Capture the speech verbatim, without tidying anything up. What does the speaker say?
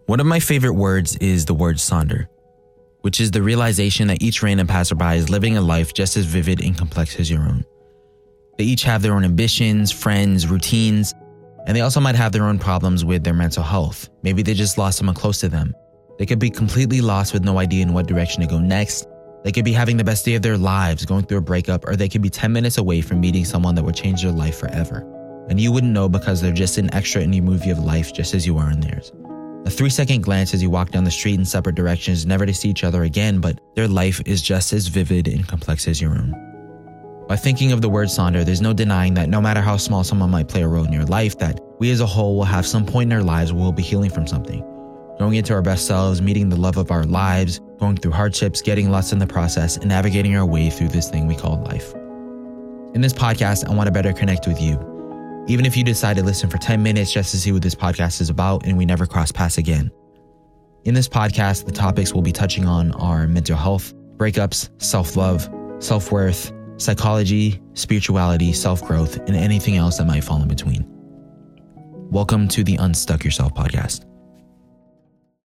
One of my favorite words is the word sonder, which is the realization that each random passerby is living a life just as vivid and complex as your own. They each have their own ambitions, friends, routines, and they also might have their own problems with their mental health. Maybe they just lost someone close to them. They could be completely lost with no idea in what direction to go next. They could be having the best day of their lives, going through a breakup, or they could be ten minutes away from meeting someone that would change their life forever. And you wouldn't know because they're just an extra in your movie of life just as you are in theirs. A three-second glance as you walk down the street in separate directions, never to see each other again, but their life is just as vivid and complex as your own. By thinking of the word sonder, there's no denying that no matter how small someone might play a role in your life, that we as a whole will have some point in our lives where we'll be healing from something. Going into our best selves, meeting the love of our lives, going through hardships, getting lost in the process, and navigating our way through this thing we call life. In this podcast, I want to better connect with you. Even if you decide to listen for ten minutes just to see what this podcast is about and we never cross paths again. In this podcast, the topics we'll be touching on are mental health, breakups, self-love, self-worth, psychology, spirituality, self-growth, and anything else that might fall in between. Welcome to the Unstuck Yourself podcast.